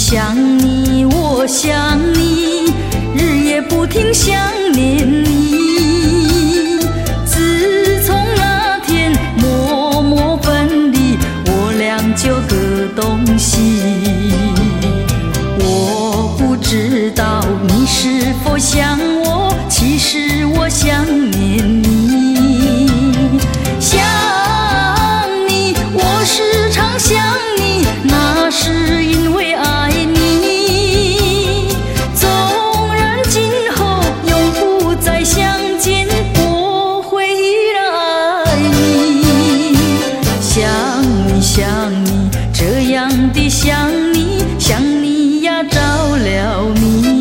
想你，我想你，日夜不停想念你。自从那天默默分离，我俩就各东西。我不知道你是否想我，其实我想念你。想你，我时常想你，那是因为爱你。纵然今后永不再相见，我会依然爱你。想你，想你，这样的想你，想你呀着了迷。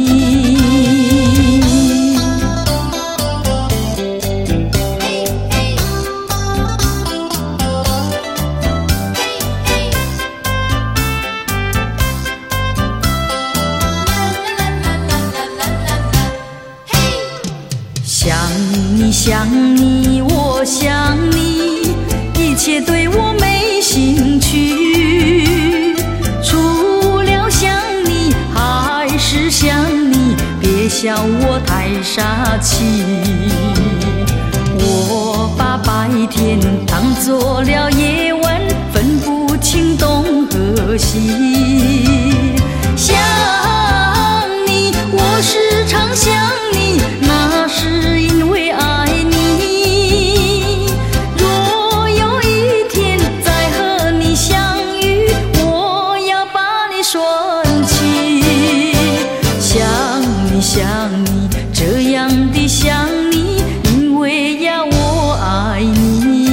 想你，我想你，一切对我没兴趣，除了想你还是想你，别笑我太傻气。我把白天当作了夜晚，分不清东和西。想你，我时常想你，那是因为爱你。若有一天再和你相遇，我要把你拴起。想你，想你，这样的想你，因为呀我爱你。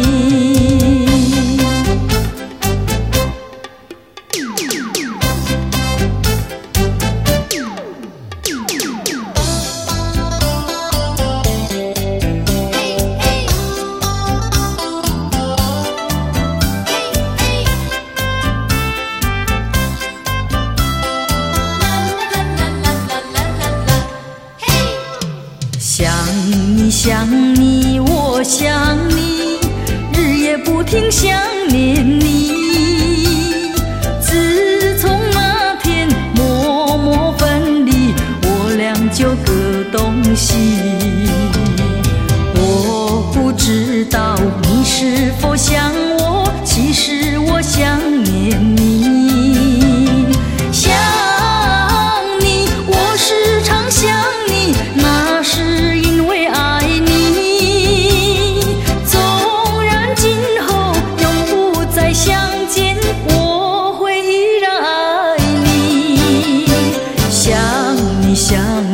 想你，我想你，日夜不停想念你。自从那天默默分离，我俩就各东西。我不知道你是否想我，其实我想念你。想你，我时常想你，那是因为爱你。纵然今后永不再相见，我会依然爱你。想你，想